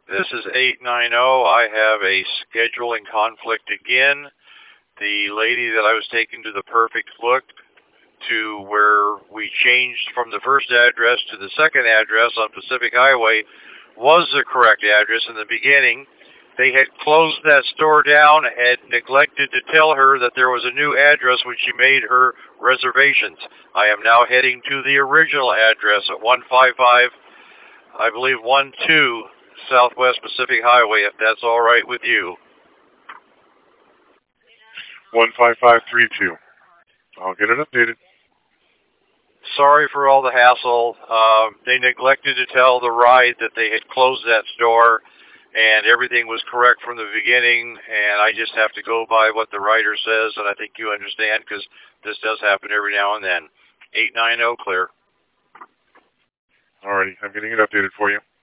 This is 890. I have a scheduling conflict again. The lady that I was taking to the Perfect Look to where we changed from the first address to the second address on Pacific Highway was the correct address in the beginning. They had closed that store down and had neglected to tell her that there was a new address when she made her reservations. I am now heading to the original address at 155, I believe 12 Southwest Pacific Highway, if that's all right with you. 15532. I'll get it updated. Sorry for all the hassle. They neglected to tell the ride that they had closed that store and everything was correct from the beginning, and I just have to go by what the writer says, and I think you understand because this does happen every now and then. 890 clear. Alrighty, I'm getting it updated for you.